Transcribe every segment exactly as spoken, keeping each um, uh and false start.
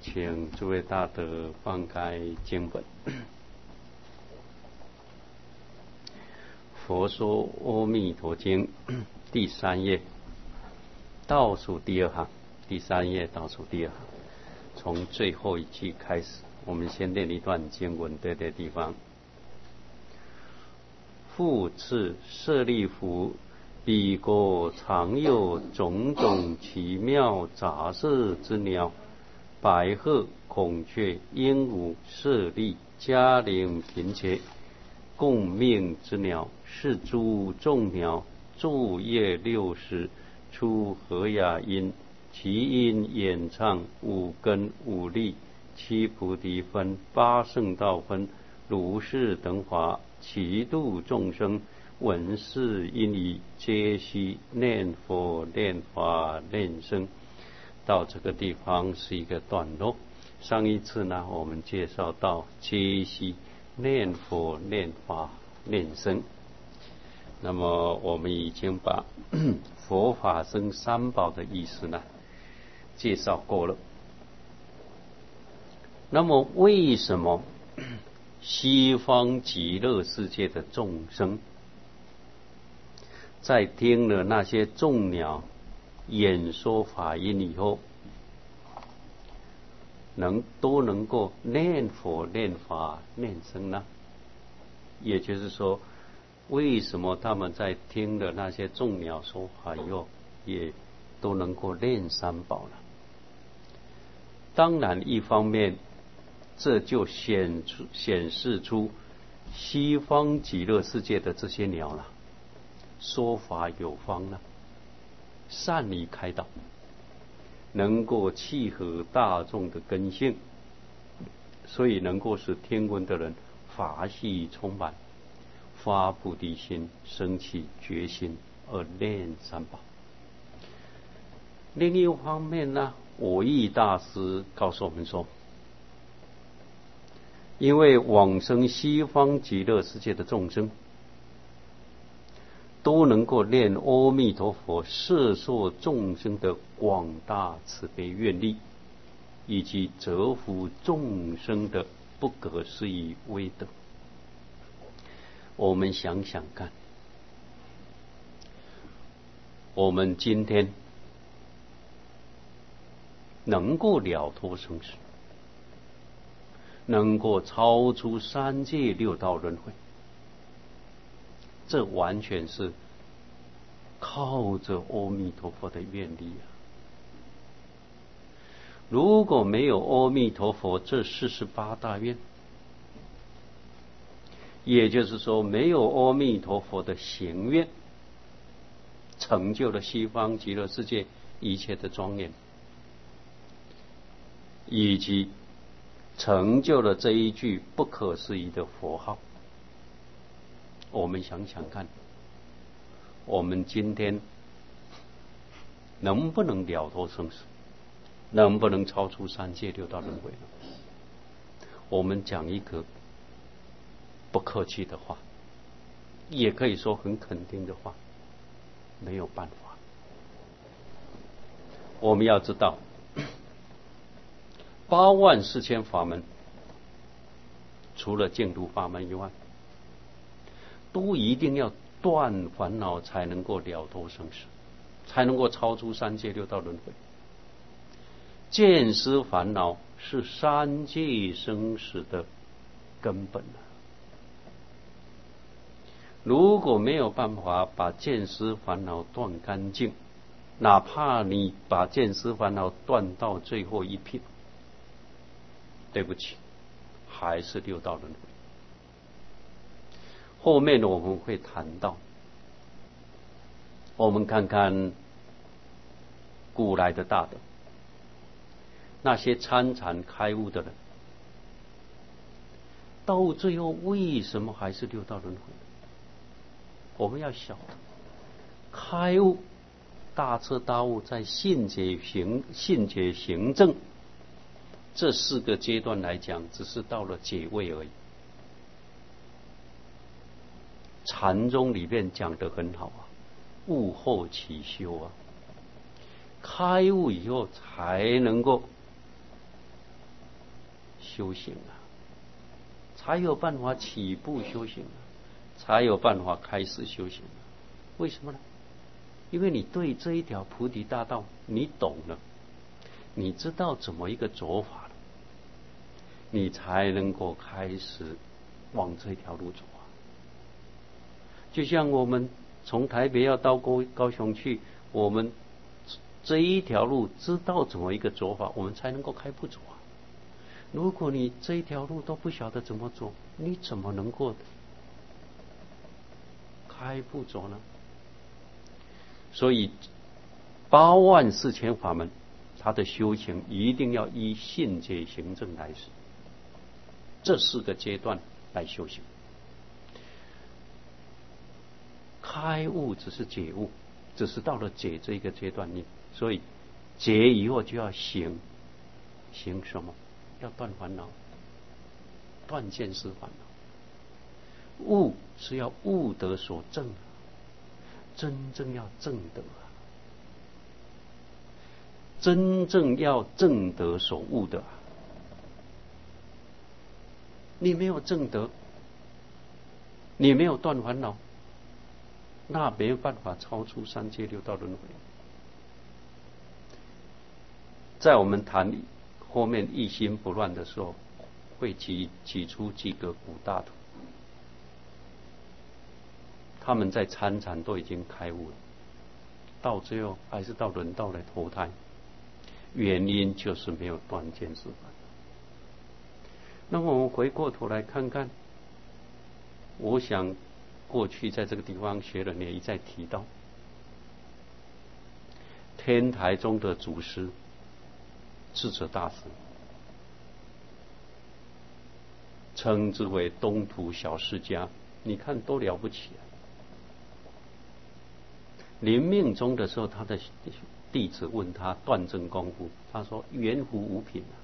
请诸位大德翻开经本。佛说阿弥陀经第三页倒数第二行，第三页倒数第二行，从最后一句开始，我们先念一段经文对的地方。复次舍利弗，彼国常有种种奇妙杂色之鸟，白鹤、孔雀、鹦鹉、舍利、迦陵、频伽，共命之鸟，是诸众鸟，昼夜六时，出和雅音，其音演唱，五根五力，七菩提分，八圣道分，如是等法，其度众生，闻是因已，皆悉念佛念法念僧。到这个地方是一个段落。上一次呢，我们介绍到皆悉念佛念法念僧。那么我们已经把佛法僧三宝的意思呢介绍过了。那么为什么西方极乐世界的众生在听了那些众鸟演说法音以后，能都能够念佛念法念僧呢？也就是说，为什么他们在听了那些众鸟说法以后，也都能够念三宝了？当然，一方面，这就显出显示出西方极乐世界的这些鸟了，说法有方了，善于开导，能够契合大众的根性，所以能够使听闻的人法喜充满，发菩提心，升起决心而念三宝。另一方面呢，我义大师告诉我们说，因为往生西方极乐世界的众生都能够念阿弥陀佛摄受众生的广大慈悲愿力，以及折服众生的不可思议威德。我们想想看，我们今天能够了脱生死，能够超出三界六道轮回，这完全是靠着阿弥陀佛的愿力啊！如果没有阿弥陀佛这四十八大愿，也就是说没有阿弥陀佛的行愿，成就了西方极乐世界一切的庄严，以及成就了这一句不可思议的佛号。我们想想看，我们今天能不能了脱生死，能不能超出三界六道轮回呢？我们讲一个不客气的话，也可以说很肯定的话，没有办法。我们要知道，八万四千法门，除了净土法门以外，都一定要断烦恼才能够了脱生死，才能够超出三界六道轮回。见思烦恼是三界生死的根本啊！如果没有办法把见思烦恼断干净，哪怕你把见思烦恼断到最后一品，对不起，还是六道轮回。后面我们会谈到，我们看看古来的大德，那些参禅开悟的人，到最后为什么还是六道轮回？我们要晓得，开悟大彻大悟，在信解行信解行证这四个阶段来讲，只是到了解位而已。禅宗里面讲得很好啊，悟后起修啊，开悟以后才能够修行啊，才有办法起步修行啊，才有办法开始修行啊。为什么呢？因为你对这一条菩提大道你懂了，你知道怎么一个走法了，你才能够开始往这条路走啊。就像我们从台北要到高高雄去，我们这一条路知道怎么一个走法，我们才能够开步走啊。如果你这一条路都不晓得怎么走，你怎么能够开步走呢？所以八万四千法门，它的修行一定要依信解行证来实，这四个阶段来修行。开悟只是解悟，只是到了解这一个阶段，你所以解以后就要行，行什么？要断烦恼，断见思烦恼。悟是要悟得所证，真正要证得啊，真正要证得所悟的啊。你没有证得，你没有断烦恼，那没有办法超出三界六道轮回。在我们谈后面一心不乱的时候，会举举出几个古大徒，他们在参禅都已经开悟了，到最后还是到轮道来投胎，原因就是没有断见思烦恼。那么我们回过头来看看，我想过去在这个地方学人也一再提到，天台中的祖师智者大师，称之为东土小释迦，你看多了不起啊！临命终的时候，他的弟子问他断证功夫，他说缘福无品啊，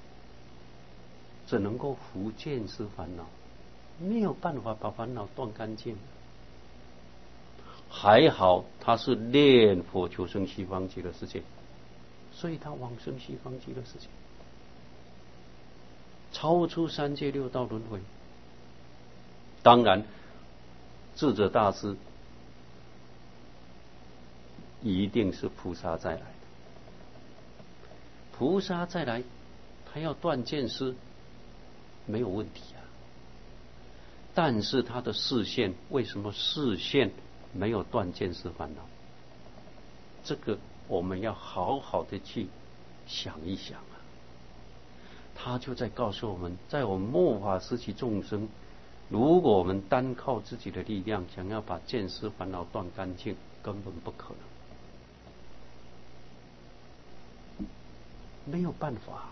只能够伏见思烦恼，没有办法把烦恼断干净。还好他是念佛求生西方极乐世界，所以他往生西方极乐世界，超出三界六道轮回。当然智者大师一定是菩萨再来的，菩萨再来他要断见思没有问题啊，但是他的视线为什么视线没有断见思烦恼？这个我们要好好的去想一想啊。他就在告诉我们，在我们末法时期众生，如果我们单靠自己的力量想要把见思烦恼断干净，根本不可能，没有办法。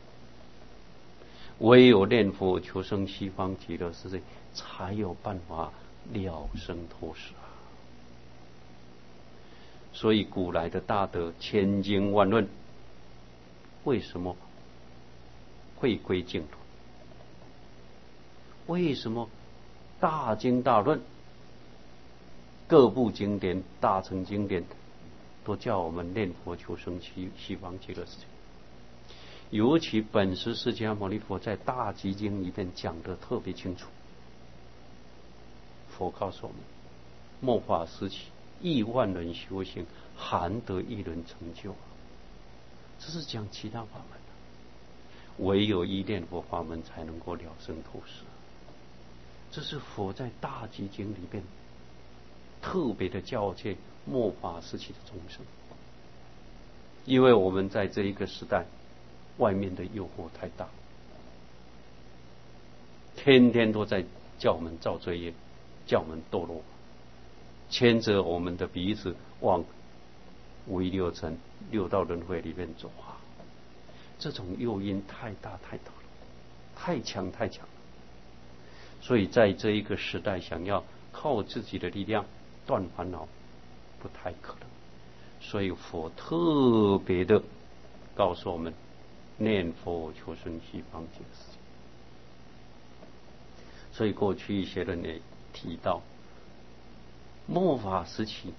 唯有念佛求生西方极乐世界，才有办法了生脱死啊。所以古来的大德千经万论，为什么会归净土？为什么大经大论各部经典、大乘经典都叫我们念佛求生西西方极乐世界？尤其本师释迦牟尼佛在大集经里面讲得特别清楚。佛告诉我们，末法时期亿万人修行，含得一人成就。这是讲其他法门的，唯有依念佛法门才能够了生脱死。这是佛在大集经里面特别的教诫末法时期的众生。因为我们在这一个时代，外面的诱惑太大，天天都在叫我们造罪业，叫我们堕落，牵着我们的鼻子往五欲六尘六道轮回里面走啊！这种诱因太大太大了，太强太强了。所以在这一个时代，想要靠自己的力量断烦恼，不太可能。所以佛特别的告诉我们，念佛求生西方极乐世界。所以过去一些人也提到，末法时期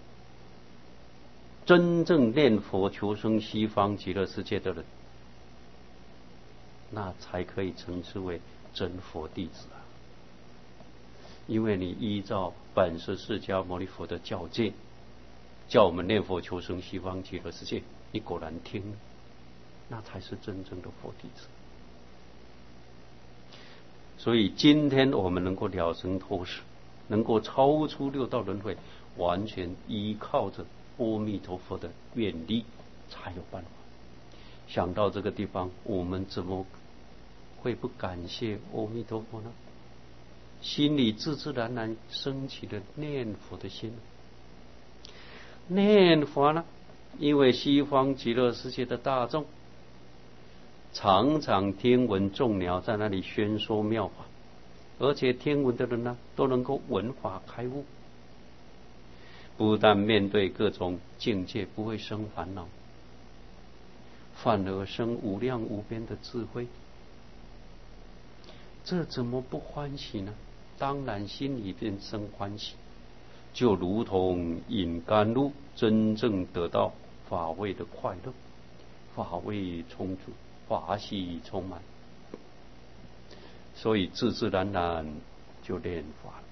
真正念佛求生西方极乐世界的人， 那才可以称之为真佛弟子啊。因为你依照本师释迦牟尼佛的教诫，叫我们念佛求生西方极乐世界，你果然听，那才是真正的佛弟子。所以今天我们能够了生脱死，能够超出六道轮回，完全依靠着阿弥陀佛的愿力才有办法。想到这个地方，我们怎么会不感谢阿弥陀佛呢？心里自自然然升起了念佛的心。念佛呢，因为西方极乐世界的大众常常听闻众鸟在那里宣说妙法，而且听闻的人呢，都能够闻法开悟，不但面对各种境界不会生烦恼，反而生无量无边的智慧，这怎么不欢喜呢？当然心里边生欢喜，就如同饮甘露，真正得到法味的快乐，法味充足，法喜充满，所以自自然然就念法了。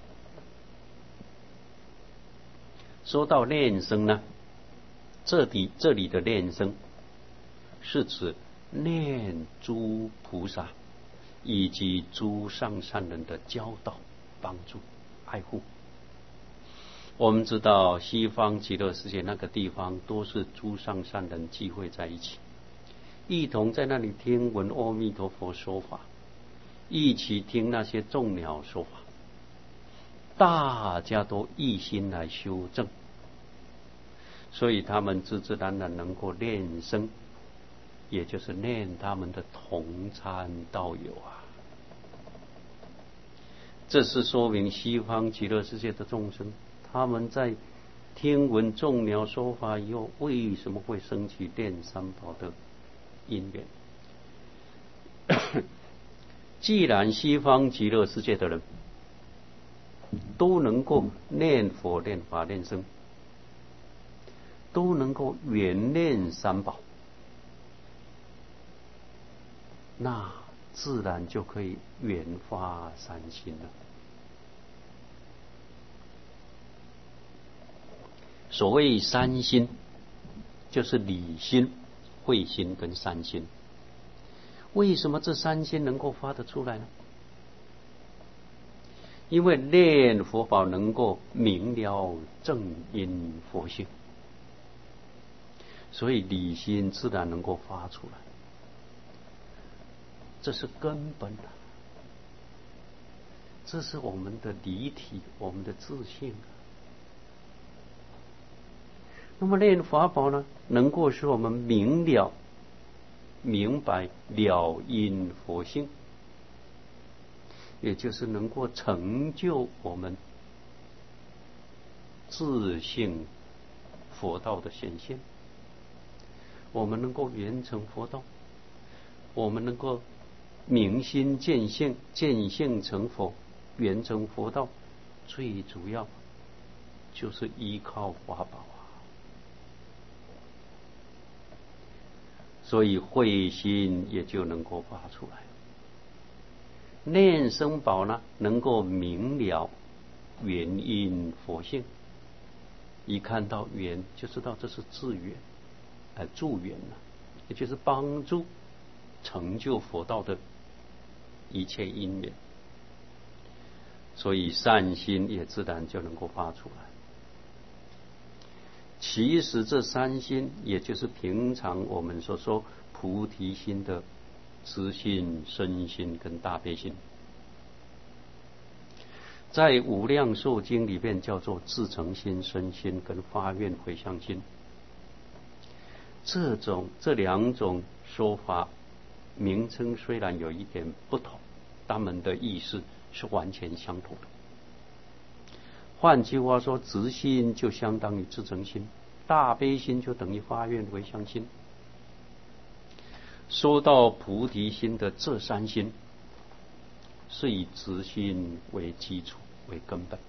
说到念生呢，这里这里的念生是指念诸菩萨以及诸上善人的教导、帮助、爱护。我们知道西方极乐世界那个地方都是诸上善人聚会在一起，一同在那里听闻阿弥陀佛说法，一起听那些众鸟说法，大家都一心来修正，所以他们自自然然能够念生，也就是念他们的同参道友啊。这是说明西方极乐世界的众生，他们在听闻众鸟说法以后，为什么会升起念三宝的因缘？既然西方极乐世界的人都能够念佛、念法、念僧，都能够圆念三宝，那自然就可以圆发三心了。所谓三心，就是理心、慧心跟三心。为什么这三心能够发得出来呢？因为念佛宝能够明了正因佛性，所以理心自然能够发出来，这是根本的，这是我们的离体，我们的自信。那么念法宝呢，能够使我们明了、明白了因佛性，也就是能够成就我们自性佛道的显现。我们能够圆成佛道，我们能够明心见性，见性成佛，圆成佛道，最主要就是依靠法宝啊。所以慧心也就能够发出来。念僧宝呢，能够明了原因佛性，一看到缘就知道这是自缘，呃助缘了，也就是帮助成就佛道的一切因缘，所以善心也自然就能够发出来。其实这三心，也就是平常我们所说菩提心的慈心、身心跟大悲心，在无量寿经里面叫做自诚心、身心跟发愿回向心。这种这两种说法名称虽然有一点不同，它们的意思是完全相同的。换句话说，直心就相当于自诚心，大悲心就等于发愿回向心。说到菩提心的这三心，是以直心为基础为根本，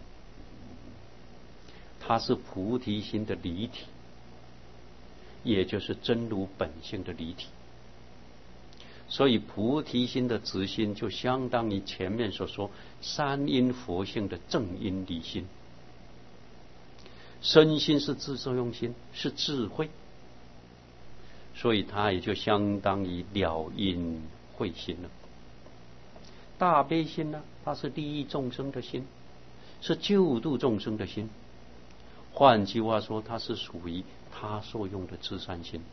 它是菩提心的离体，也就是真如本性的离体。 所以菩提心的直心就相当于前面所说三因佛性的正因理心。身心是自作用心，是智慧，所以它也就相当于了因慧心了。大悲心呢，它是利益众生的心，是救度众生的心。换句话说，它是属于他所用的至善心。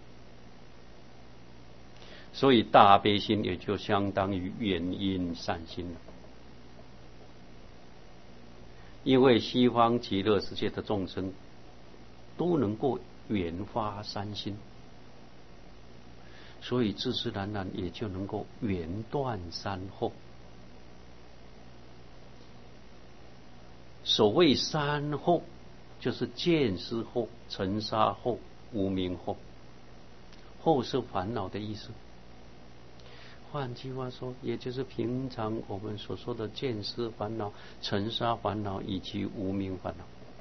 所以大悲心也就相当于原因善心了。因为西方极乐世界的众生都能够圆发三心，所以自自然然也就能够圆断三惑。所谓三惑，就是见思惑、尘沙惑、无明惑。惑是烦恼的意思。换句话说，也就是平常我们所说的见思烦恼、尘沙烦恼以及无明烦恼。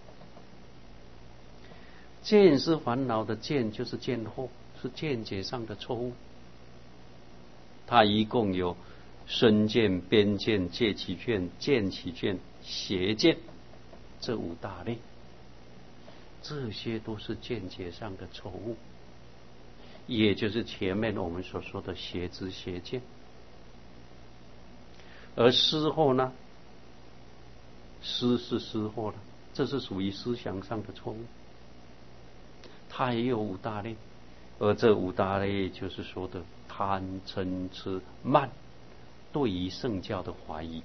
见思烦恼的见就是见惑，是见解上的错误。它一共有身见、边见、戒起见、见起见、邪见这五大类，这些都是见解上的错误。也就是前面我们所说的邪知邪见。而思惑呢，思是思惑了，这是属于思想上的错误，它也有五大类。而这五大类就是说的贪嗔痴慢，对于圣教的怀疑，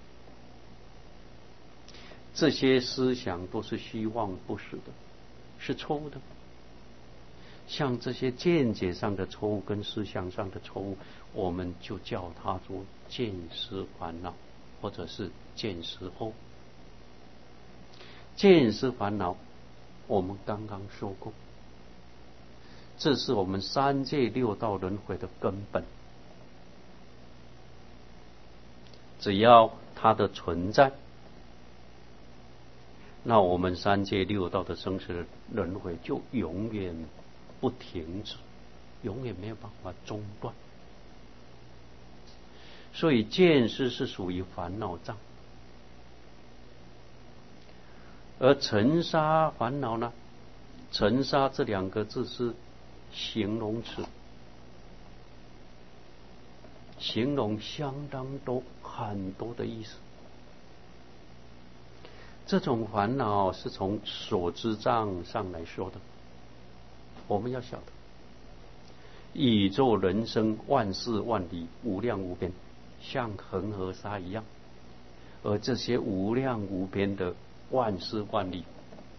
这些思想都是虚妄不实的，是错误的。像这些见解上的错误跟思想上的错误，我们就叫它做见思烦恼，或者是见思惑。见思烦恼我们刚刚说过，这是我们三界六道轮回的根本。只要它的存在，那我们三界六道的生死轮回就永远不停止，永远没有办法中断。所以见思是属于烦恼障，而尘沙烦恼呢，尘沙这两个字是形容词，形容相当多很多的意思。这种烦恼是从所知障上来说的。我们要晓得，宇宙人生万事万里，无量无边，像恒河沙一样。而这些无量无边的万事万里，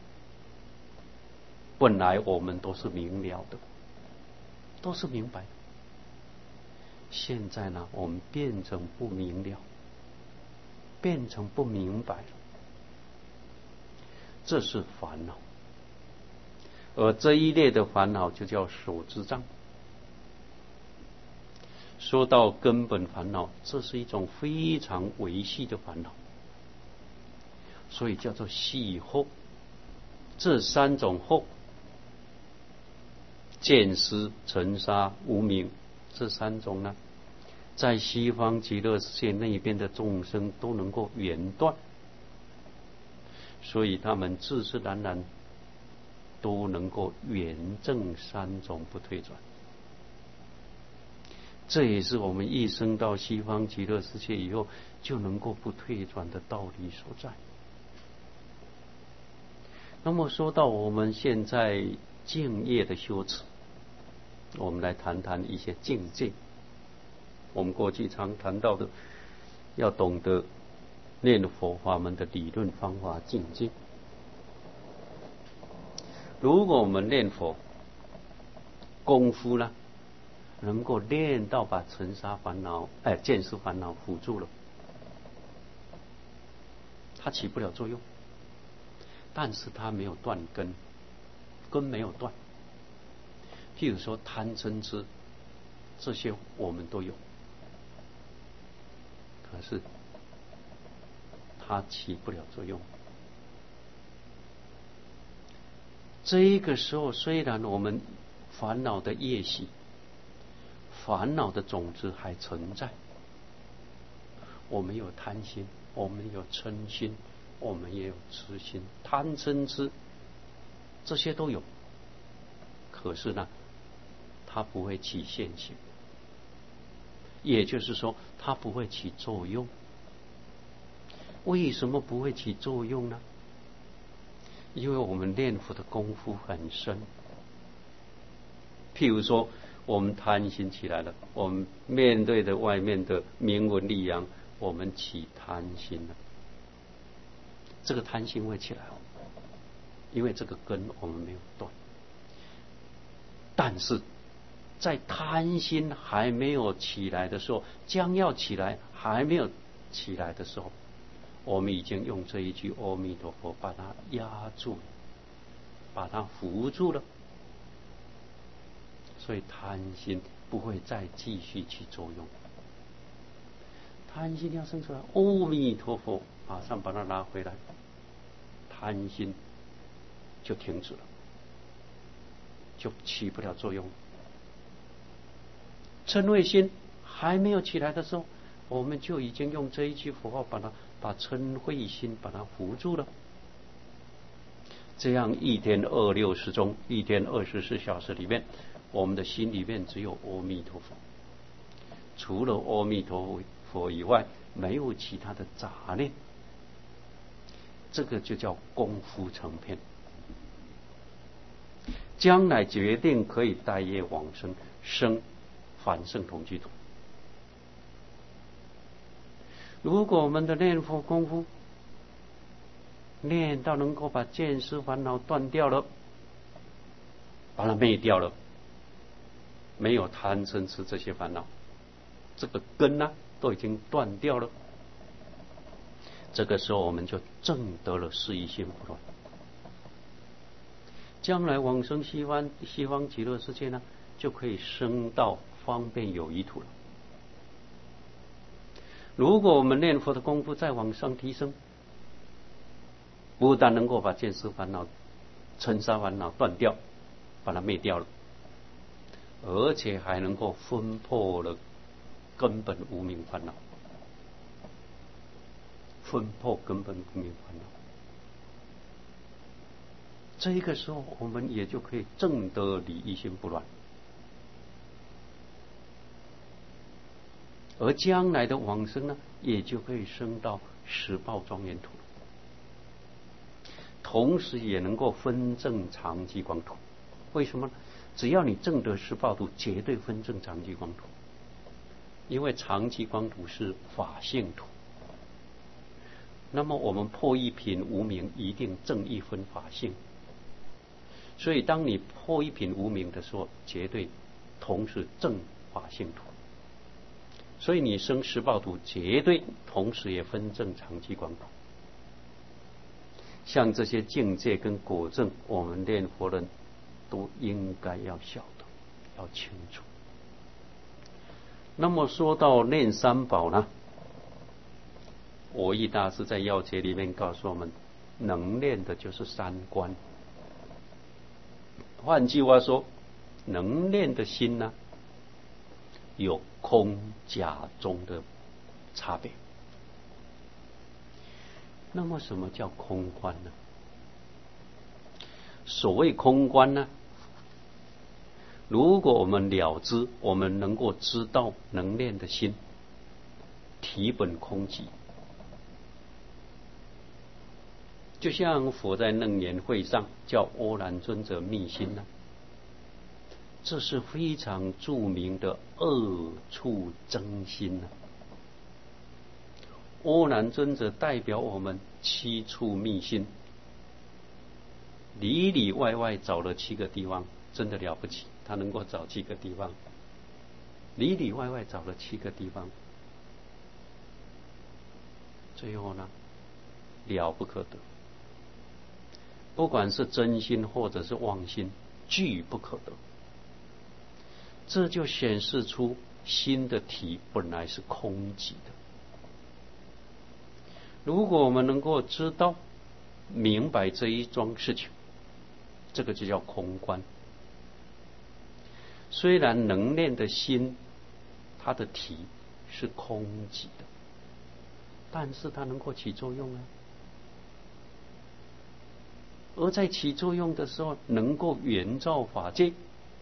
本来我们都是明了的，都是明白的。现在呢，我们变成不明了，变成不明白了，这是烦恼。而这一类的烦恼就叫所知障。说到根本烦恼，这是一种非常微细的烦恼，所以叫做细惑。这三种惑，见思、尘沙、无明，这三种呢，在西方极乐世界那边的众生都能够圆断，所以他们自自然然都能够圆证三种不退转。这也是我们一生到西方极乐世界以后就能够不退转的道理所在。那么说到我们现在敬业的修持，我们来谈谈一些境界。我们过去常谈到的，要懂得念佛法门的理论方法境界。如果我们念佛功夫呢，能够练到把尘沙烦恼、哎见思烦恼辅助了，它起不了作用，但是它没有断根，根没有断。譬如说贪嗔痴，这些我们都有，可是它起不了作用。这一个时候，虽然我们烦恼的业习、 烦恼的种子还存在。我们有贪心，我们有嗔心，我们也有痴心，贪嗔痴这些都有。可是呢，它不会起现行，也就是说，它不会起作用。为什么不会起作用呢？因为我们念佛的功夫很深。譬如说，我们贪心起来了，我们面对着外面的名闻利养，我们起贪心了。这个贪心会起来，因为这个根我们没有断。但是在贪心还没有起来的时候，将要起来还没有起来的时候，我们已经用这一句阿弥陀佛把它压住了，把它扶住了，所以贪心不会再继续起作用。贪心要生出来，阿弥陀佛马上把它拉回来，贪心就停止了，就起不了作用。嗔恚心还没有起来的时候，我们就已经用这一句佛号把它把嗔恚心把它扶住了。这样一天二六时中，一天二十四小时里面，我们的心里面只有阿弥陀佛，除了阿弥陀佛以外，没有其他的杂念。这个就叫功夫成片，将来决定可以带业往生，生凡圣同居土。如果我们的念佛功夫念到能够把见思烦恼断掉了，把它灭掉了，没有贪嗔痴这些烦恼，这个根呢、啊、都已经断掉了。这个时候我们就证得了四依心不乱，将来往生西方西方极乐世界呢，就可以升到方便有余土了。如果我们念佛的功夫再往上提升，不但能够把见思烦恼、嗔杀烦恼断掉，把它灭掉了，而且还能够分破了根本无明烦恼，分破根本无明烦恼。这个时候，我们也就可以证得理一心不乱，而将来的往生呢，也就可以升到十报庄严土，同时也能够分证常寂光土。为什么呢？只要你证得十报土，绝对分证常寂光土，因为常寂光土是法性土。那么我们破一品无明，一定证一分法性。所以当你破一品无明的时候，绝对同时证法性土。所以你生十报土，绝对同时也分证常寂光土。像这些境界跟果证，我们念佛人都应该要晓得，要清楚。那么说到念三宝呢，我义大师在要诀里面告诉我们，能念的就是三观。换句话说，能念的心呢，有空假中的差别。那么什么叫空观呢？所谓空观呢，如果我们了知，我们能够知道能念的心体本空寂，就像佛在楞严会上叫阿难尊者密心呢，这是非常著名的二处真心呢。阿难尊者代表我们七处密心，里里外外找了七个地方，真的了不起，他能够找七个地方，里里外外找了七个地方，最后呢，了不可得。不管是真心或者是妄心，俱不可得。这就显示出心的体本来是空寂的。如果我们能够知道明白这一桩事情，这个就叫空观。虽然能念的心它的体是空寂的，但是它能够起作用啊。而在起作用的时候，能够圆照法界。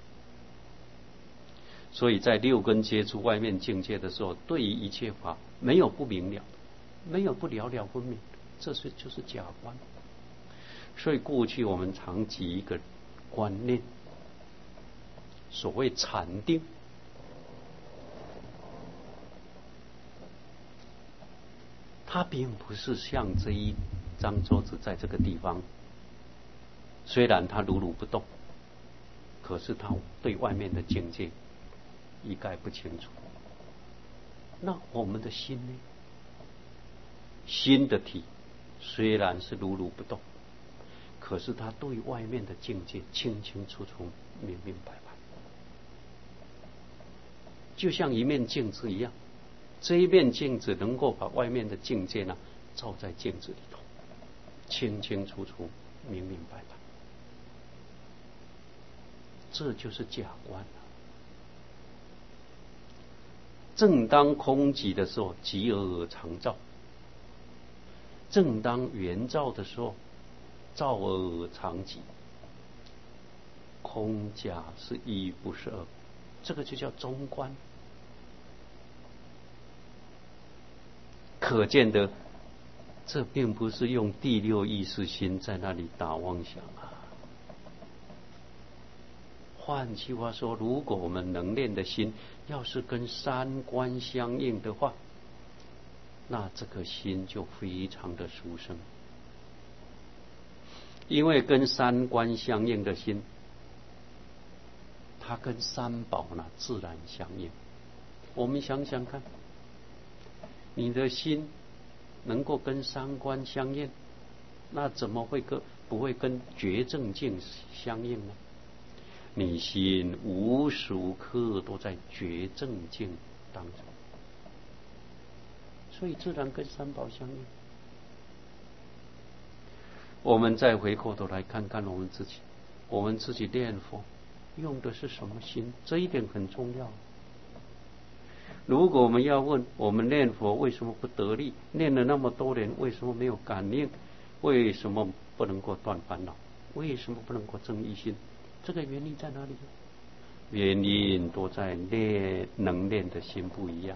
所以在六根接触外面境界的时候，对于一切法没有不明了，没有不了了分明，这是就是假观。所以过去我们常举一个观念，所谓禅定，它并不是像这一张桌子在这个地方，虽然它如如不动，可是它对外面的境界一概不清楚。那我们的心呢？心的体虽然是如如不动，可是它对外面的境界清清楚楚、明明白白，就像一面镜子一样。这一面镜子能够把外面的境界呢照在镜子里头，清清楚楚、明明白白，这就是假观了。正当空寂的时候，即而常照；正当圆照的时候，照而常寂。空假是一，不是二，这个就叫中观。可见的，这并不是用第六意识心在那里打妄想啊。换句话说，如果我们能练的心要是跟三观相应的话，那这颗心就非常的殊胜。因为跟三观相应的心，它跟三宝呢自然相应。我们想想看，你的心能够跟三观相应，那怎么会跟不会跟觉正境相应呢？你心无时无刻都在觉正境当中，所以自然跟三宝相应。我们再回过头来看看我们自己，我们自己念佛用的是什么心？这一点很重要。如果我们要问我们念佛为什么不得力，念了那么多年为什么没有感应，为什么不能够断烦恼，为什么不能够正一心，这个原因在哪里？原因都在练能练的心不一样。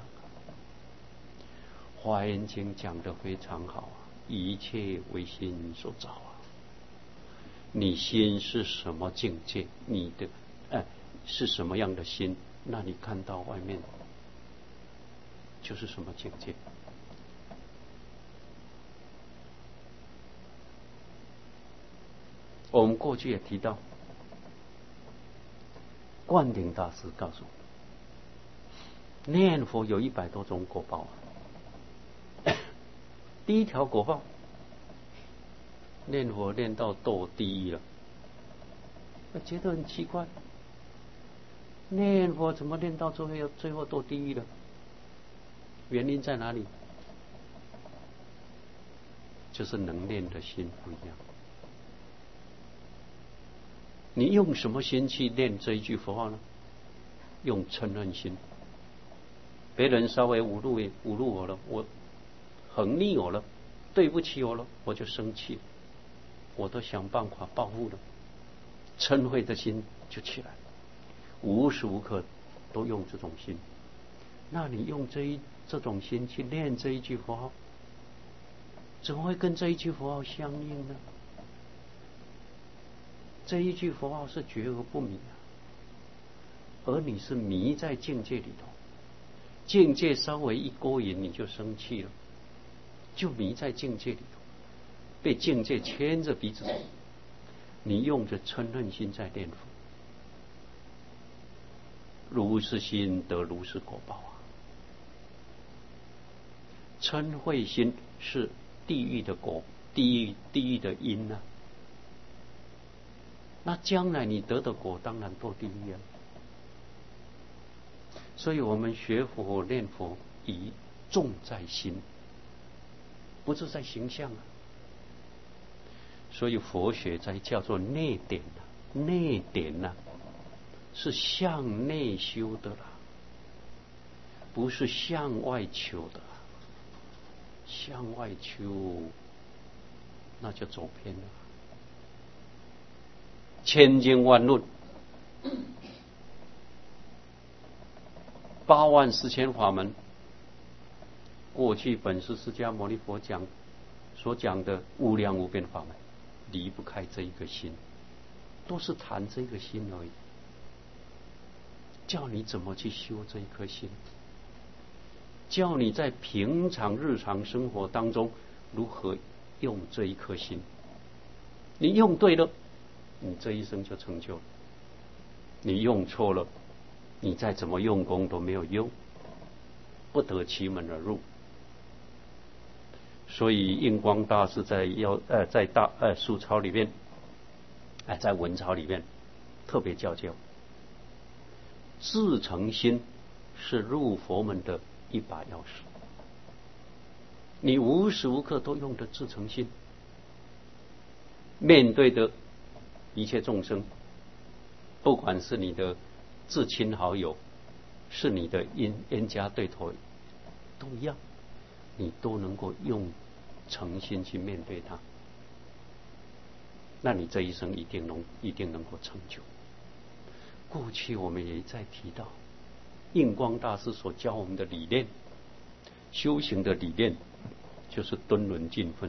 华严经讲得非常好啊，一切为心所造啊。你心是什么境界，你的哎是什么样的心，那你看到外面就是什么境界。我们过去也提到，灌顶大师告诉我，念佛有一百多种果报啊。第一条果报，念佛念到堕地狱了，我觉得很奇怪，念佛怎么念到最后最后堕地狱了？原因在哪里？就是能念的心不一样。你用什么心去念这一句佛号呢？用嗔恨心。别人稍微侮辱侮辱我了，我横逆我了，对不起我了，我就生气了，我都想办法报复了，嗔恚的心就起来，无时无刻都用这种心。那你用这一这种心去念这一句佛号，怎么会跟这一句佛号相应呢？这一句佛号是觉而不迷啊，而你是迷在境界里头，境界稍微一勾引你就生气了，就迷在境界里头，被境界牵着鼻子走，你用着嗔恨心在念佛，如是心得如是果报啊。嗔恚心是地狱的果，地狱地狱的因啊。那将来你得的果当然堕地狱啊。所以我们学佛念佛以重在心，不是在形象啊。所以佛学才叫做内点啊，内点啊是向内修的啦。 不是向外求的，向外求那就走偏了。千经万论，八万四千法门，过去本师释迦牟尼佛讲所讲的无量无边法门，离不开这一个心，都是谈这个心而已，叫你怎么去修这一颗心，叫你在平常日常生活当中如何用这一颗心。你用对了，你这一生就成就了；你用错了，你再怎么用功都没有用，不得其门而入。所以印光大师在要呃在大呃书抄里面，哎、呃、在文抄里面特别教教，自诚心是入佛门的一把钥匙。你无时无刻都用的自诚心，面对的一切众生，不管是你的至亲好友，是你的冤冤家对头，都一样，你都能够用诚心去面对他，那你这一生一定能一定能够成就。过去我们也在提到印光大师所教我们的理念，修行的理念就是敦伦尽分。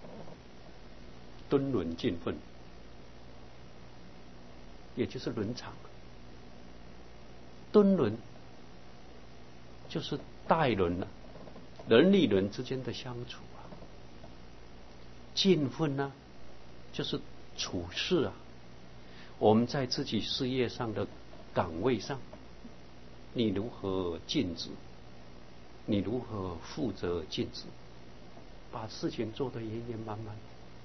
敦伦尽分也就是伦常，敦伦就是待人啊，人与人之间的相处啊。尽分呢、啊，就是处事啊。我们在自己事业上的岗位上，你如何尽职，你如何负责尽职，把事情做得圆圆满满。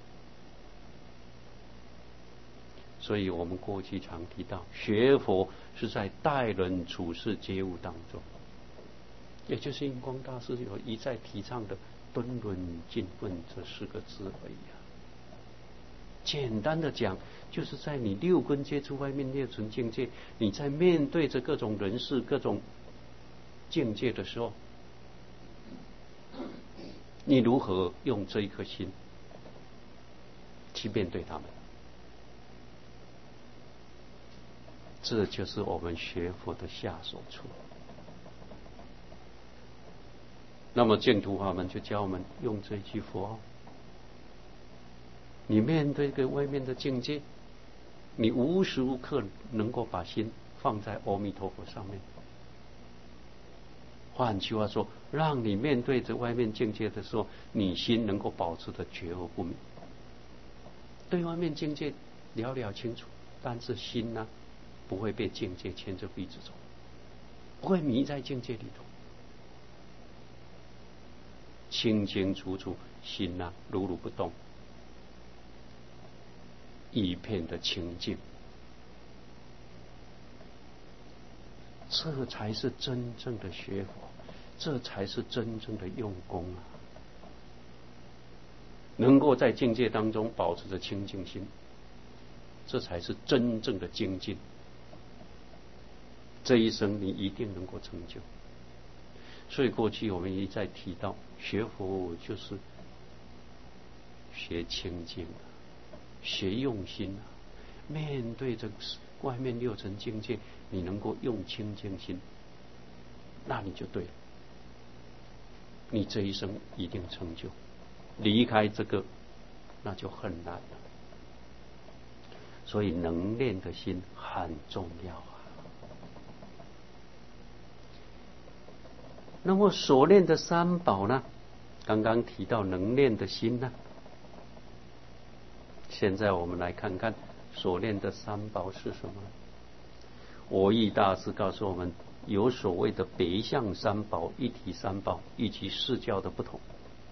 所以我们过去常提到，学佛是在待人处事觉悟当中，也就是印光大师有一再提倡的敦伦尽分这四个字而已啊。简单的讲，就是在你六根接触外面六尘境界，你在面对着各种人事各种境界的时候，你如何用这一颗心去面对他们？这就是我们学佛的下手处。那么净土法门就教我们用这句佛号，你面对个外面的境界，你无时无刻能够把心放在阿弥陀佛上面。换句话说，让你面对着外面境界的时候，你心能够保持的觉而不迷。对外面境界了了清楚，但是心呢、啊，不会被境界牵着鼻子走，不会迷在境界里头，清清楚楚，心呐、啊、如如不动，一片的清净，这才是真正的学佛，这才是真正的用功啊！能够在境界当中保持着清净心，这才是真正的精进。这一生你一定能够成就。所以过去我们一再提到，学佛就是学清净啊，学用心啊。面对着外面六尘境界，你能够用清净心，那你就对了，你这一生一定成就。离开这个，那就很难了。所以能练的心很重要啊。那么所练的三宝呢？刚刚提到能练的心呢，现在我们来看看所练的三宝是什么。我义大师告诉我们，有所谓的别相三宝、一体三宝以及四教的不同。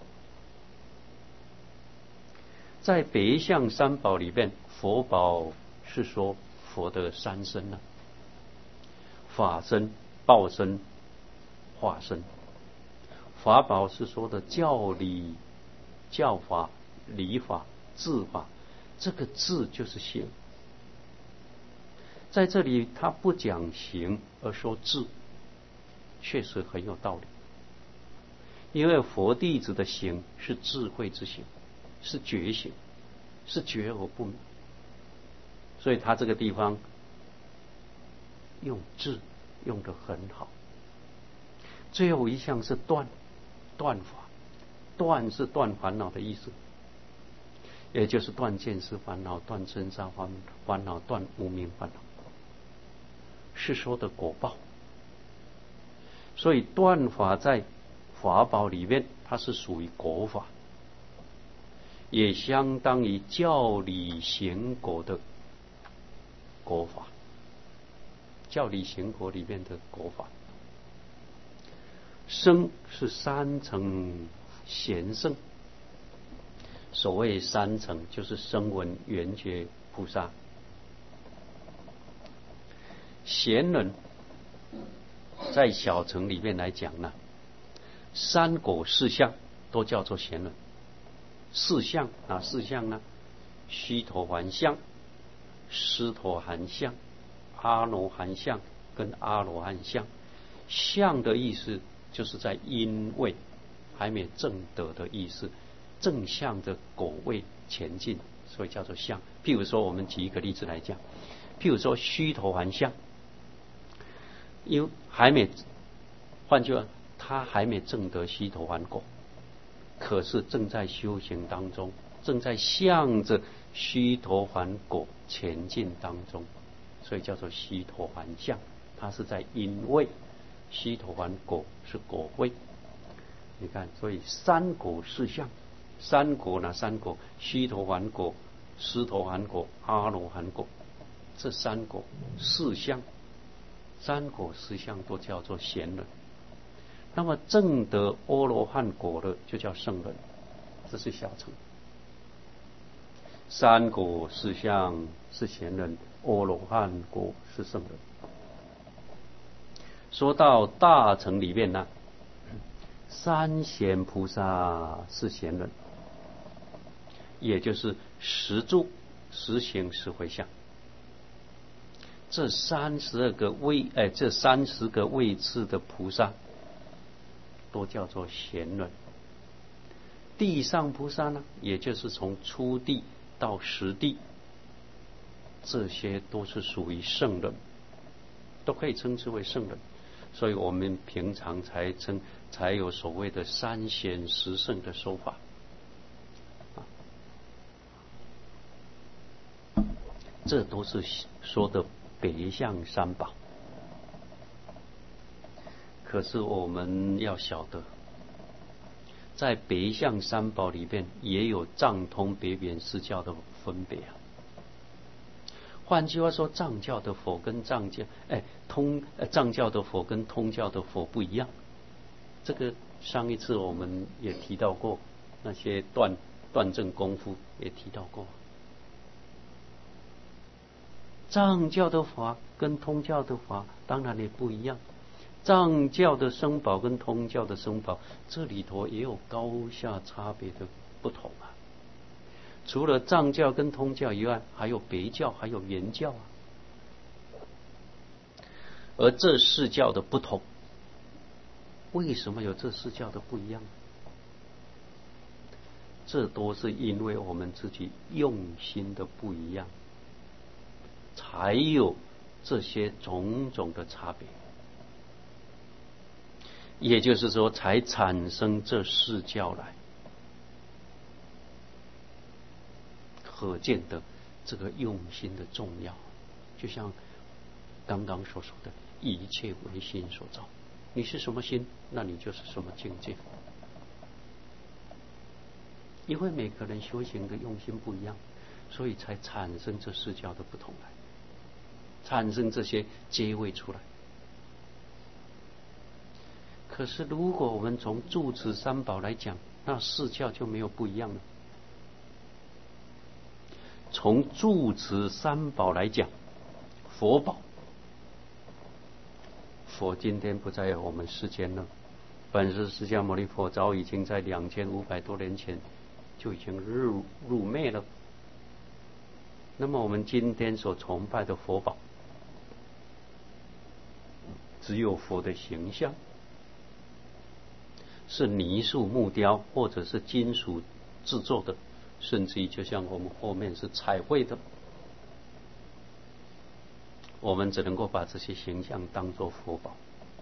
在别相三宝里面，佛宝是说佛的三身呢、啊，法身、报身、化身。法宝是说的教理、教法、理法、治法，这个治就是行。在这里他不讲行而说治， 确实很有道理。因为佛弟子的行是智慧之行，是觉行，是觉而不迷，所以他这个地方用智用得很好。最后一项是断，断法，断是断烦恼的意思，也就是断见思烦恼、断生杀烦恼、断无明烦恼，是说的果报。所以断法在法宝里面，它是属于果法，也相当于教理行果的果法，教理行果里面的果法。声是三乘贤圣，所谓三乘就是声闻、缘觉、菩萨。贤人在小乘里面来讲呢，三果四相都叫做贤人。四相哪四相呢？须陀洹相、斯陀含相、阿罗汉相跟阿罗汉相。相的意思就是在因位还没正得的意思，正向的果位前进，所以叫做相。譬如说，我们举一个例子来讲，譬如说须陀洹相，因为还没，换句话，他还没正得须陀洹果，可是正在修行当中，正在向着须陀洹果前进当中，所以叫做须陀洹相。它是在因位，须陀洹果是果位。你看，所以三果四相，三果呢？三果：须陀洹果、斯陀含果、阿罗汉果。这三果四相，三果四相都叫做贤人。那么正得阿罗汉果的就叫圣人，这是小乘。三果四相是贤人，阿罗汉果是圣人。说到大乘里面呢，三贤菩萨是贤人，也就是十住、十行、十回向。这三十二个位，哎，这三十个位次的菩萨，都叫做贤人。地上菩萨呢，也就是从初地到十地，这些都是属于圣人，都可以称之为圣人。所以我们平常才称才有所谓的三贤十圣的说法。这都是说的别相三宝。可是我们要晓得，在别相三宝里边也有藏通别圆四教的分别啊。换句话说，藏教的佛跟藏教，哎，通呃藏教的佛跟通教的佛不一样。这个上一次我们也提到过，那些断断证功夫也提到过。藏教的法跟通教的法当然也不一样。藏教的僧宝跟通教的僧宝，这里头也有高下差别的不同啊。除了藏教跟通教以外，还有别教，还有原教啊。而这四教的不同，为什么有这四教的不一样？这都是因为我们自己用心的不一样，才有这些种种的差别。也就是说，才产生这四教来。可见的这个用心的重要，就像刚刚所说的，一切为心所造。你是什么心，那你就是什么境界。因为每个人修行的用心不一样，所以才产生这四教的不同来，产生这些阶位出来。可是如果我们从住持三宝来讲，那四教就没有不一样了。从住持三宝来讲，佛宝，佛今天不在我们世间了，本师释迦牟尼佛早已经在两千五百多年前就已经入入灭了。那么我们今天所崇拜的佛宝，只有佛的形象， 是泥塑木雕或者是金属制作的，甚至于就像我们后面是彩绘的，我们只能够把这些形象当作佛宝。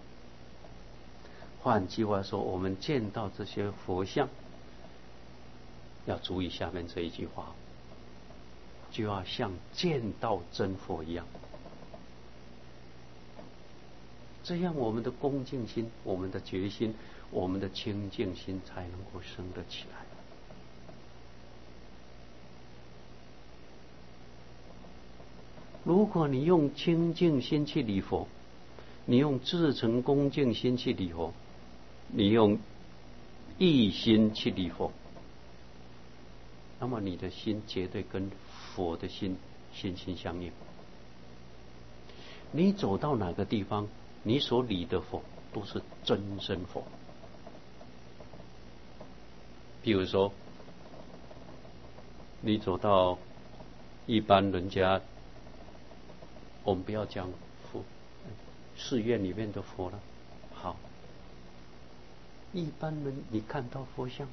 换句话说，我们见到这些佛像，要注意下面这一句话，就要像见到真佛一样，这样我们的恭敬心、我们的决心、我们的清净心才能够生得起来。如果你用清净心去礼佛，你用至诚恭敬心去礼佛，你用一心去礼佛，那么你的心绝对跟佛的心心心相应。你走到哪个地方，你所礼的佛都是真身佛。比如说，你走到一般人家，我们不要讲佛寺院里面的佛了，好，一般人你看到佛像，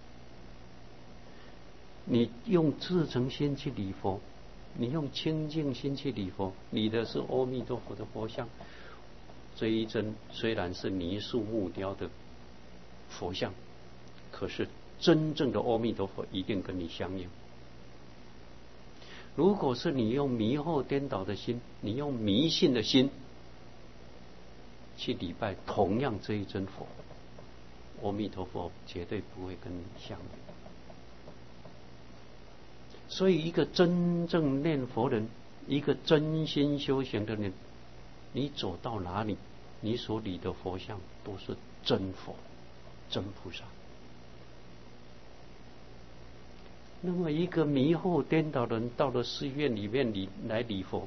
你用至诚心去礼佛，你用清净心去礼佛，礼的是阿弥陀佛的佛像。这一尊虽然是泥塑木雕的佛像，可是真正的阿弥陀佛一定跟你相应。如果是你用迷惑颠倒的心，你用迷信的心去礼拜同样这一尊佛，阿弥陀佛绝对不会跟你相应。所以一个真正念佛人，一个真心修行的人，你走到哪里，你所礼的佛像都是真佛、真菩萨。那么一个迷惑颠倒的人到了寺院里面礼来礼佛，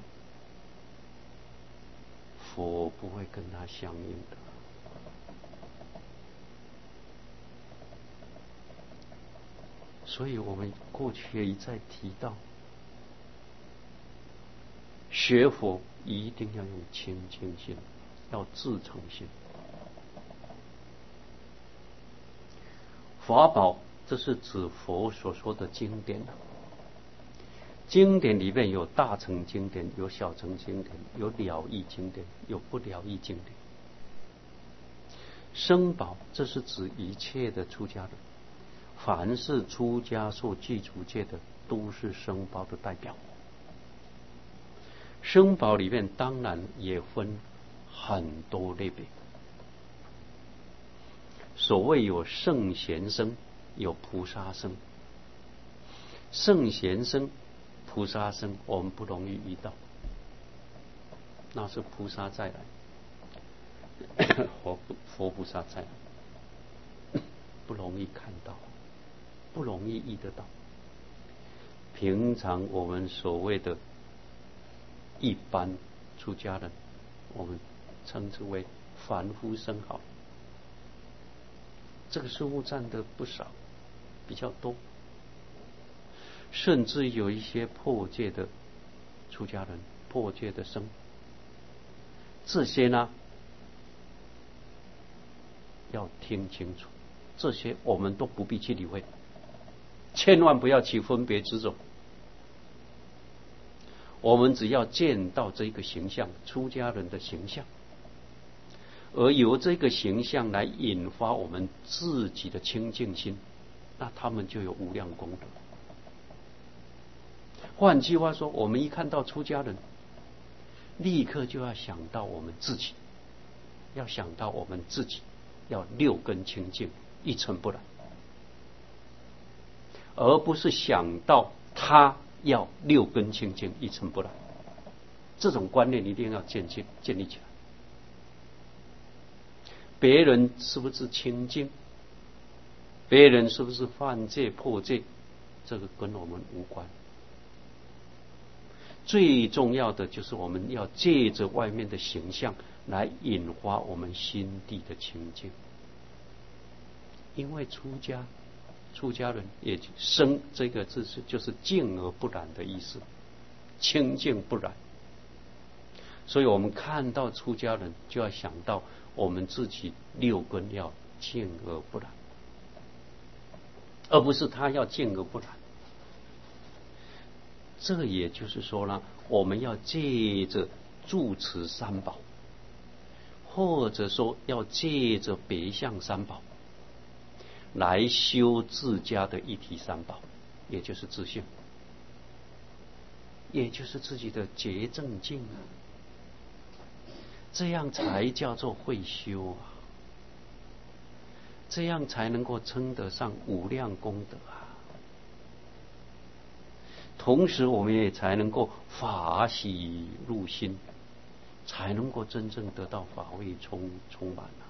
佛不会跟他相应的。所以我们过去也一再提到，学佛一定要用清净心，要至诚心。法宝，这是指佛所说的经典。经典里面有大乘经典，有小乘经典，有了义经典，有不了义经典。僧宝，这是指一切的出家人，凡是出家受具足戒的，都是僧宝的代表。僧宝里面当然也分很多类别，所谓有圣贤僧，有菩萨僧。圣贤僧、菩萨僧我们不容易遇到，那是菩萨再来，佛佛菩萨再来，不容易看到，不容易遇得到。平常我们所谓的一般出家人，我们称之为凡夫僧好，这个数目占的不少，比较多。甚至有一些破戒的出家人、破戒的僧，这些呢要听清楚，这些我们都不必去理会，千万不要起分别执着。我们只要见到这个形象，出家人的形象，而由这个形象来引发我们自己的清净心，那他们就有无量功德。换句话说，我们一看到出家人，立刻就要想到我们自己，要想到我们自己要六根清净，一尘不染，而不是想到他要六根清净，一尘不染。这种观念一定要建立建立起来。别人是不是清净，别人是不是犯戒破戒，这个跟我们无关。最重要的就是我们要借着外面的形象来引发我们心地的清净。因为出家出家人也生这个字是就是净而不染的意思，清净不染。所以我们看到出家人就要想到我们自己六根要静而不染，而不是他要静而不染。这也就是说呢，我们要借着住持三宝，或者说要借着别相三宝来修自家的一体三宝，也就是自性，也就是自己的觉正境啊，这样才叫做会修啊，这样才能够称得上无量功德啊。同时我们也才能够法喜入心，才能够真正得到法味充充满啊。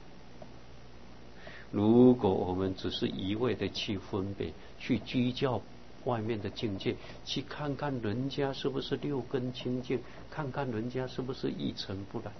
如果我们只是一味的去分别，去拘较外面的境界，去看看人家是不是六根清净，看看人家是不是一尘不染，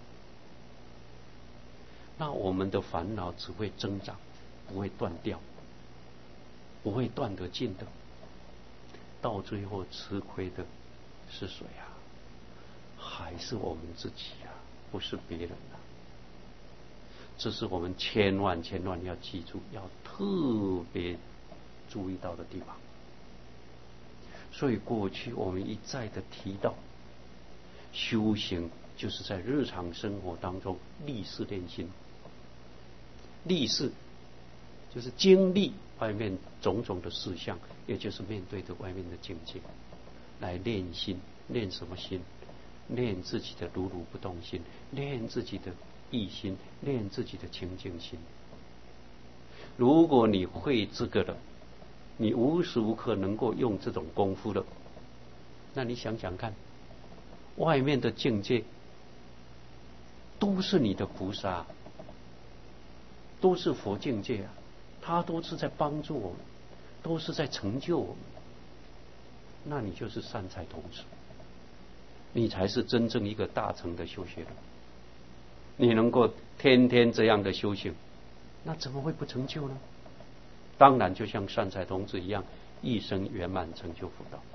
那我们的烦恼只会增长，不会断掉，不会断得尽的。到最后吃亏的是谁啊？还是我们自己啊，不是别人啊。这是我们千万千万要记住，要特别注意到的地方。所以过去我们一再的提到，修行就是在日常生活当中立事练心。立事就是经历外面种种的事项，也就是面对着外面的境界，来练心。练什么心？练自己的如如不动心，练自己的意心，练自己的清净心。如果你会这个了，你无时无刻能够用这种功夫了，那你想想看，外面的境界都是你的菩萨，都是佛境界啊，他都是在帮助我们，都是在成就我们。那你就是善财童子，你才是真正一个大乘的修学人。你能够天天这样的修行，那怎么会不成就呢？当然就像善财童子一样，一生圆满成就佛道。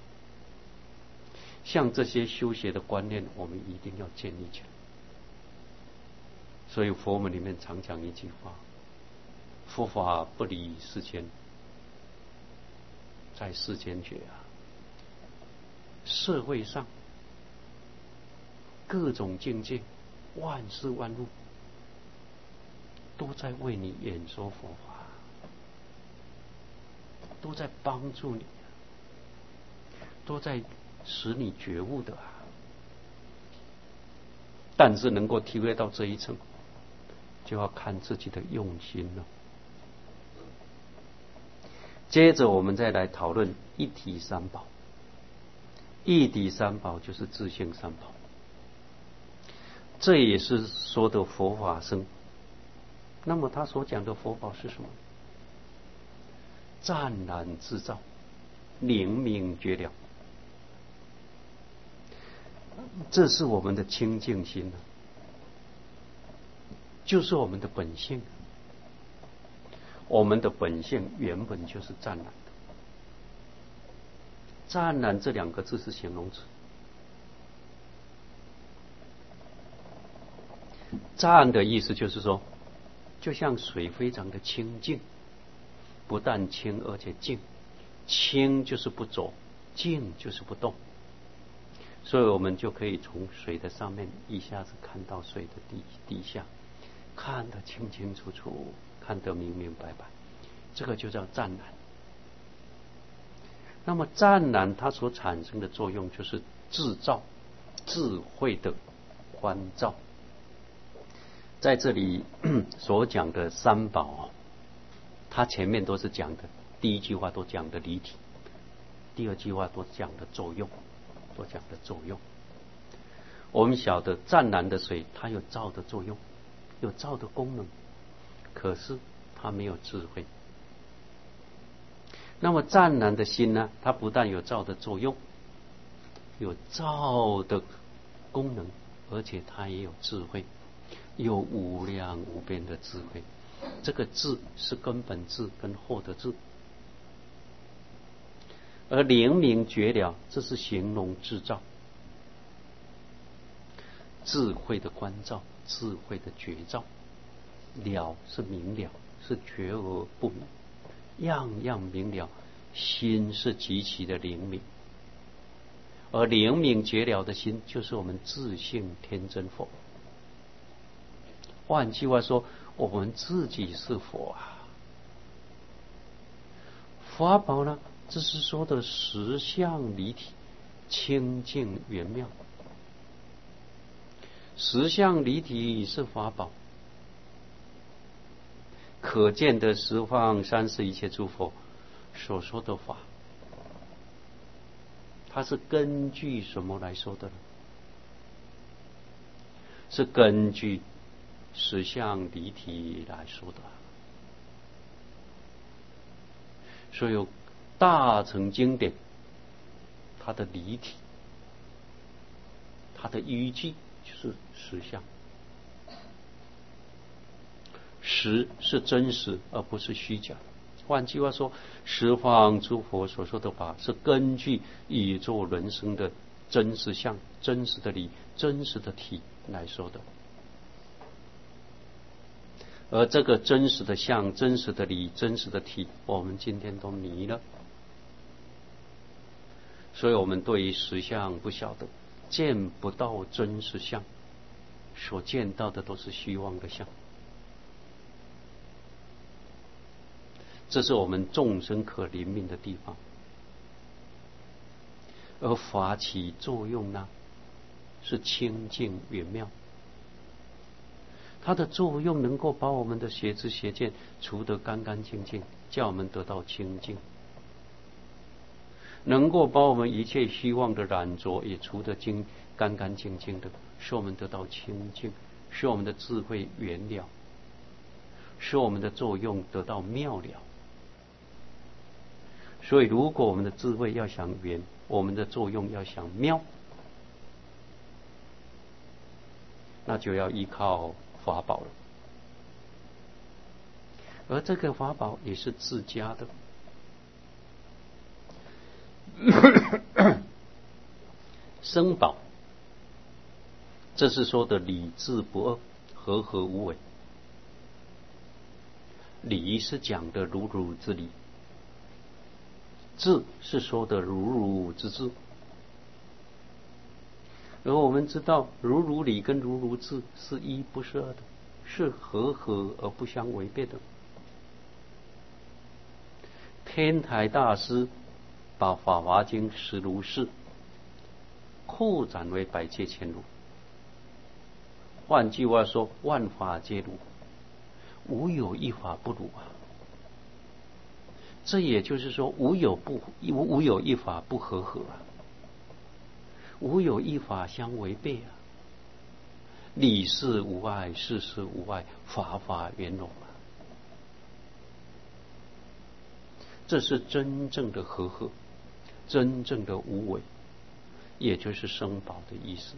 像这些修学的观念，我们一定要建立起来。所以佛门里面常讲一句话：佛法不离世间，在世间觉啊。社会上各种境界，万事万物都在为你演说佛法，都在帮助你，都在使你觉悟的啊。但是能够体会到这一层，就要看自己的用心了。接着我们再来讨论一体三宝。一体三宝就是自性三宝，这也是说的佛法僧。那么他所讲的佛宝是什么？湛然自照，灵明觉了，这是我们的清净心，就是我们的本性。我们的本性原本就是湛然的。湛然这两个字是形容词，湛的意思就是说，就像水非常的清净，不但清而且净，清就是不走，净就是不动，所以我们就可以从水的上面一下子看到水的底底下，看得清清楚楚，看得明明白白，这个就叫湛然。那么湛然它所产生的作用就是智照，智慧的观照。在这里所讲的三宝啊，它前面都是讲的，第一句话都讲的离体，第二句话都讲的作用，都讲的作用。我们晓得湛然的水，它有照的作用，有照的功能，可是它没有智慧。那么湛然的心呢，它不但有照的作用，有照的功能，而且它也有智慧，有无量无边的智慧。这个智是根本智跟后的智，而灵明觉了，这是形容智照，智慧的观照，智慧的觉照。了是明了， 是觉而不明，样样明了，心是极其的灵敏。而灵敏觉了的心，就是我们自性天真佛。换句话说，我们自己是佛啊。法宝呢，这是说的实相离体，清净圆妙。实相离体是法宝，可见的十方三世一切诸佛所说的法，它是根据什么来说的呢？是根据实相离体来说的。所以有大乘经典，它的离体，它的依据就是实相。实是真实，而不是虚假。换句话说，十方诸佛所说的法，是根据宇宙人生的真实相、真实的理、真实的体来说的。而这个真实的相、真实的理、真实的体，我们今天都迷了。所以我们对于实相不晓得，见不到真实相，所见到的都是虚妄的相。这是我们众生可怜悯的地方。而法起作用呢，是清净圆妙。它的作用能够把我们的邪知邪见除得干干净净，叫我们得到清净；能够把我们一切虚妄的染着也除得净干干净净的，使我们得到清净，使我们的智慧圆了，使我们的作用得到妙了。所以如果我们的智慧要想圆，我们的作用要想妙，那就要依靠法宝了。而这个法宝也是自家的生宝，这是说的理智不二，和合无为。理是讲的如如之理，智是说的如如之智。而我们知道，如如理跟如如智是一不是二的，是和合而不相违背的。天台大师把《法华经》十如是扩展为百界千如。换句话说，万法皆如，无有一法不如啊。这也就是说，无有不无有一法不和合啊，无有一法相违背啊。理事无碍，事事无碍，法法圆融啊。这是真正的和合，真正的无为，也就是生宝的意思。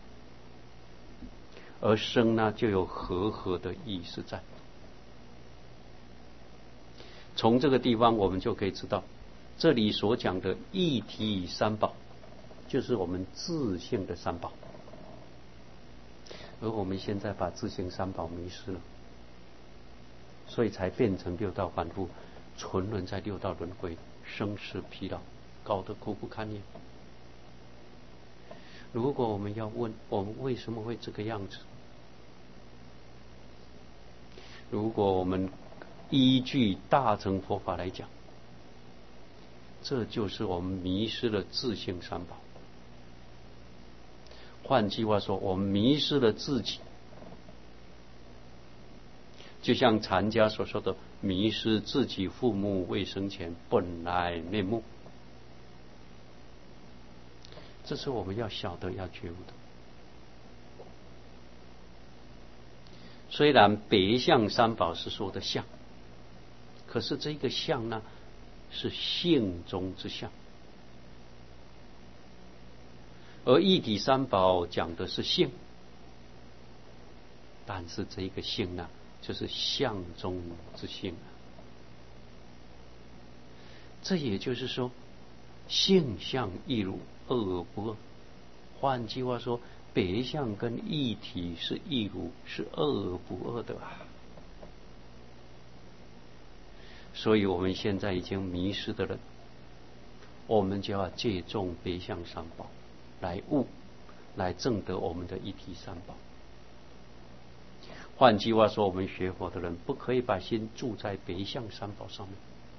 而生呢，就有和合的意思在。从这个地方我们就可以知道，这里所讲的一体三宝，就是我们自性的三宝。而我们现在把自性三宝迷失了，所以才变成六道反复，沉沦在六道轮回，生死疲劳，搞得苦不堪言。如果我们要问我们为什么会这个样子，如果我们依据大乘佛法来讲，这就是我们迷失了自性三宝。换句话说，我们迷失了自己，就像禅家所说的，迷失自己父母未生前本来面目。这是我们要晓得要觉悟的。虽然别相三宝是说的相，可是这个相呢，是性中之相。而一体三宝讲的是性，但是这个性呢，就是相中之性。这也就是说，性相一如，二而不二。换句话说，别相跟一体是一如，是二而不二的啊。 所以我们现在已经迷失的人，我们就要借重别相三宝来悟，来证得我们的一体三宝。换句话说，我们学佛的人不可以把心住在别相三宝上面，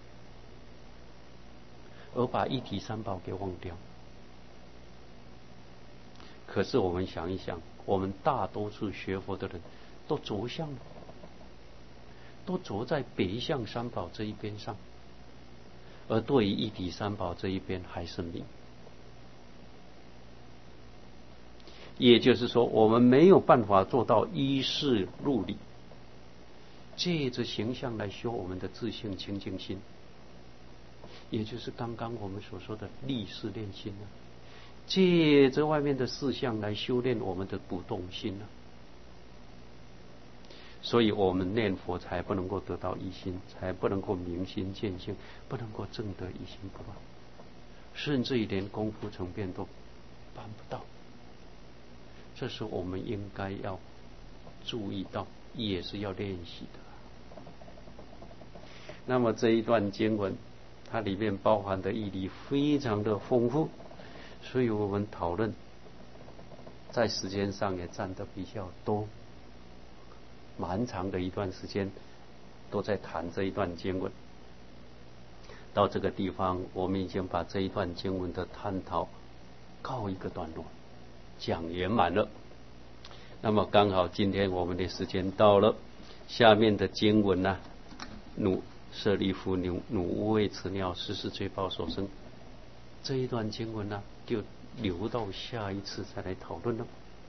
而把一体三宝给忘掉。可是我们想一想，我们大多数学佛的人都着相，都着在别相三宝这一边上，而对于一体三宝这一边还是迷。也就是说，我们没有办法做到依事入理，借着形象来修我们的自性清净心，也就是刚刚我们所说的立事练心啊，借着外面的事项来修炼我们的不动心啊。所以我们念佛才不能够得到一心，才不能够明心见性，不能够证得一心不乱，甚至于连功夫成变都办不到。这是我们应该要注意到，也是要练习的。那么这一段经文，它里面包含的义理非常的丰富，所以我们讨论在时间上也占得比较多，蛮长的一段时间都在谈这一段经文。到这个地方，我们已经把这一段经文的探讨告一个段落，讲圆满了。那么刚好今天我们的时间到了，下面的经文呢、啊，努舍利弗，努努无畏持尿，时时追报所生，这一段经文呢、啊，就留到下一次再来讨论了。